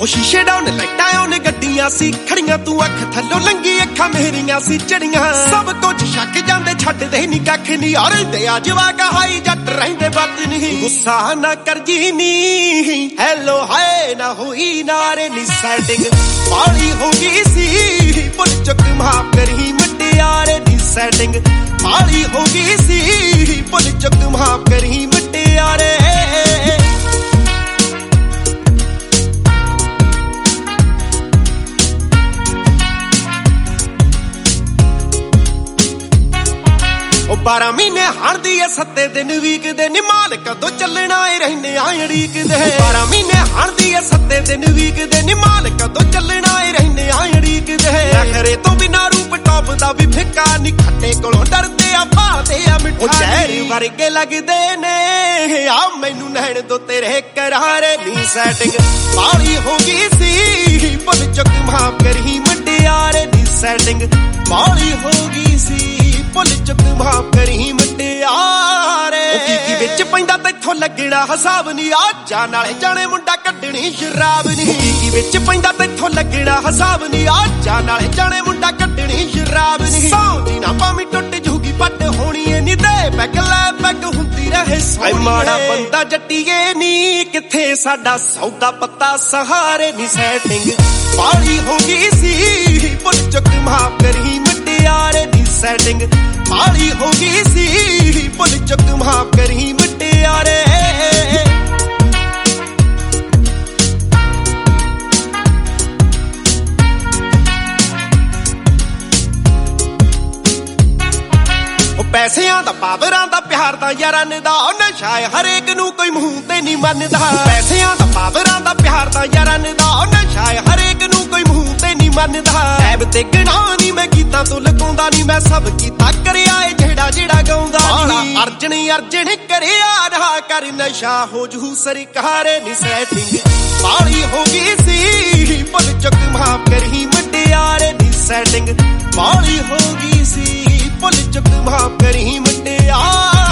ਉਹ ਸ਼ੀਸ਼ੇ ਡਾਊਨ ਲਾਈਟਾਂ ਉਹਨੇ ਗੱਡੀਆਂ ਸੀ ਖੜੀਆਂ, ਤੂੰ ਅੱਖ ਥੱਲੋਂ ਲੰਗੀ ਅੱਖਾਂ ਮੇਰੀਆਂ ਸੀ ਚੜੀਆਂ। ਸਭ ਕੁਝ ਛੱਕ ਜਾਂਦੇ ਛੱਡਦੇ ਨੀ ਕੱਖ ਨੀ, ਔਰ ਰਹਿੰਦੇ ਆ ਜਵਾਕ ਹਾਈ ਜੱਟ ਰਹਿੰਦੇ ਬੱਤ ਨਹੀਂ। ਗੁੱਸਾ ਨਾ ਕਰ ਜੀ ਨੀ ਹੈਲੋ ਹਾਏ ਨਾ ਹੋਈ ਨਾਰੇ ਨੀ ਸੈਟਿੰਗ ਬਾਲੀ ਹੋ ਗਈ ਸੀ, ਭੁੱਲ ਚੁੱਕ ਮਾਫ ਕਰੀ ਮੁਟਿਆਰੇ ਨੀ ਸੈਟਿੰਗ ਬਾਲੀ ਹੋ ਗਈ ਸੀ, ਭੁੱਲ ਚੁੱਕ ਮਾਫ ਕਰੀ ਮੁਟਿਆਰੇ। ਉਹ 12 ਮਹੀਨੇ ਹਣਦੀ ਐ 7 ਦਿਨ ਵੀਕ ਦੇ ਨੀ, ਮਾਲ ਕਦੋਂ ਚੱਲਣਾ ਏ ਰਹਿੰਦੇ ਆ ਅੜੀਕ ਦੇ। 12 ਮਹੀਨੇ ਹਣਦੀ ਐ 7 ਦਿਨ ਵੀਕ ਦੇ ਨੀ, ਮਾਲ ਕਦੋਂ ਚੱਲਣਾ ਏ ਰਹਿੰਦੇ ਆ ਅੜੀਕ ਦੇ। ਨਖਰੇ ਤੋਂ ਬਿਨਾਂ ਰੂਪ ਟੌਪ ਦਾ ਵੀ ਫਿੱਕਾ ਨੀ, ਖੱਟੇ ਕੋਲੋਂ ਡਰਦੇ ਆ ਭਾਲਦੇ ਆ ਮਿੱਠਾ। ਉਹ ਜ਼ਹਿਰ ਵਰਗੇ ਲੱਗਦੇ ਨੇ ਆ ਮੈਨੂੰ ਨੈਣ ਤੋਂ ਤੇਰੇ ਕਰਾਰੇ ਨੀ ਸੈਟਿੰਗ ਬਾਲੀ ਹੋ ਗਈ ਸੀ, ਭੁੱਲ ਚੁੱਕ ਮਾਫ ਕਰੀ ਮੁਟਿਆਰੇ ਨੀ ਸੈਟਿੰਗ ਬਾਲੀ ਹੋ ਗਈ ਸੀ, ਭੁੱਲ ਚੁੱਕ ਮਾਫ ਕਰੀ ਮੁਟਿਆਰੇ। ਉਹ ਕੀ ਵਿੱਚ ਪੈਂਦਾ ਤੈਥੋਂ ਲੱਗਣਾ ਹਿਸਾਬ ਨੀ, ਆ ਜਾ ਨਾਲੇ ਜਾਣੇ ਮੁੰਡਾ ਕੱਢਣੀ ਸ਼ਰਾਬ ਨੀ। ਕੀ ਵਿੱਚ ਪੈਂਦਾ ਤੈਥੋਂ ਲੱਗਣਾ ਹਿਸਾਬ ਨੀ, ਆ ਜਾ ਨਾਲੇ ਜਾਣੇ ਮੁੰਡਾ ਕੱਢਣੀ ਸ਼ਰਾਬ ਨੀ। ਸੌਂਦੀ ਨਾ ਭਾਵੇਂ ਟੁੱਟ ਜੂਗੀ ਪੱਟ ਹੋਣੀ ਏ ਨੀ, ਤੇ ਪੈਗ ਲੈ ਪੈਗ ਹੁੰਦੀ ਰਹੇ ਸੋਹਣੀ। ਮਾੜਾ ਬੰਦਾ ਜੱਟੀਏ ਨੀ ਕਿੱਥੇ ਸਾਡਾ ਸੌਦਾ ਪੱਤਾ ਸਹਾਰੇ ਨੀ ਸੈਟਿੰਗ ਬਾਲੀ ਹੋ ਗਈ ਸੀ, ਭੁੱਲ ਚੁੱਕ ਮਾਫ ਕਰੀ ਮੁਟਿਆਰੇ ਨੀ ਸੈਟਿੰਗ ਬਾਲੀ ਹੋ ਗਈ ਸੀ, ਭੁੱਲ ਚੁੱਕ ਮਾਫ ਕਰੀ ਮੁਟਿਆਰੇ। ਪੈਸਿਆਂ ਦਾ ਪਾਵਰਾਂ ਦਾ ਪਿਆਰ ਦਾ ਯਾਰਾਂ ਦਾ, ਉਹ ਨਸ਼ਾ ਹਰੇਕ ਨੂੰ ਕੋਈ ਮੂੰਹ ਤੇ ਨਹੀਂ ਮੰਨਦਾ। ਪੈਸਿਆਂ ਦਾ ਪਾਵਰਾਂ ਦਾ ਪਿਆਰ ਦਾ ਯਾਰਾਂ ਦਾ, ਉਹ ਨਸ਼ਾ ਹਰੇਕ ਨੂੰ ਕੋਈ ਮੂੰਹ ਤੇ ਨਹੀਂ ਮੰਨਦਾ। ਐਬ ਤੇ ਗਣਾ ਨੀ ਮੈਂ ਗੀਤਾਂ ਤੋਂ ਲਗਾਉਂਦਾ ਨੀ, ਮੈਂ ਸਭ ਕੀਤਾ ਕਰਿਆ ਏ ਜਿਹੜਾ ਜਿਹੜਾ ਗਾਉਂਦਾ ਨੀ। ਅਰਜਨ ਕਰਿਆ ਰਹਾ ਕਰ ਨਸ਼ਾ ਹੋ ਜੂ ਸਰਕਾਰੇ ਨੀ ਸੈਟਿੰਗ ਬਾਲੀ ਹੋ ਗਈ ਸੀ, ਭੁੱਲ ਚੁੱਕ ਮਾਫ ਕਰੀ ਮੁਟਿਆਰੇ ਨੀ ਸੈਟਿੰਗ ਬਾਲੀ ਹੋ ਗਈ ਸੀ, ਭੁੱਲ ਚੁੱਕ ਮਾਫ ਕਰੀ ਮੁਟਿਆਰੇ।